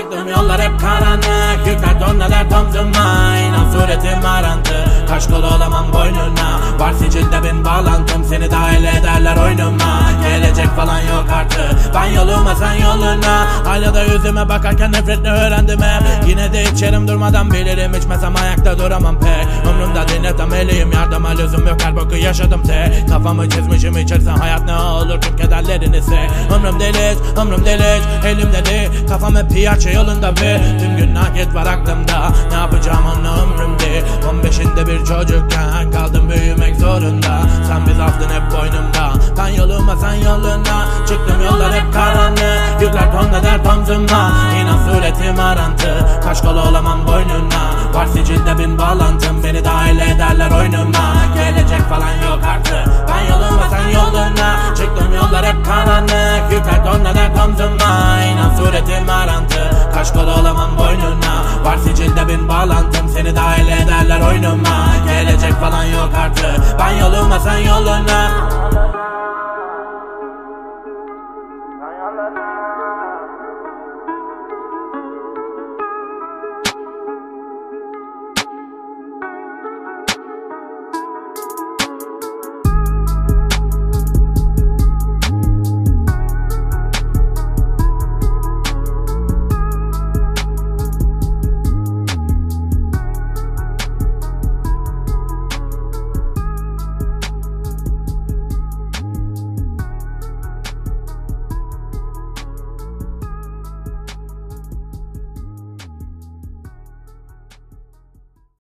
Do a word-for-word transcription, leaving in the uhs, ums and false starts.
Çıktım yollar hep karanlık, yükler tonneler tomzuma. İnan suretim arantı, kaş kol olamam boynuna. Var sicilde bin bağlantım, seni dahil ederler oyunuma. Gelecek falan yok artık, ben yoluma sen yoluna. Aynada yüzüme bakarken nefretle öğrendim hep. Yine de içerim durmadan bilirim, içmesem ayakta duramam pek. Ömrümde dinletem eliyim, yardıma lüzum yok, her boku yaşadım tek. Kafamı çizmişim içersen hayat ne olur tüm kederlerini sek. Ömrüm deliç, ömrüm deliç, elimde değil. Kafam hep piyaça yolunda ve tüm gün nakit var aklımda. Ne yapacağım onu ömrümde. On beşinde bir çocukken kaldım büyümek zorunda. Sen bir zaftın hep boynumda, ben yoluma sen yoluna. Çıktım yollar hep karanlık, yükler tonneler tomzuma. İnan suretim arantı, kaş kol olamam boynuna. Var sicilde bin bağlantım, beni dahil ederler oyunuma. Gelecek falan yok artık, ben yoluma sen yoluna. Çıktım yollar hep karanlık, yükler tonneler tomzuma. İnan suretim arantı, kaş kol olamam boynuna. Var sicilde bin bağlantım, seni dahil ederler oyunuma. Gelecek falan yok artık, ben yoluma sen yoluna.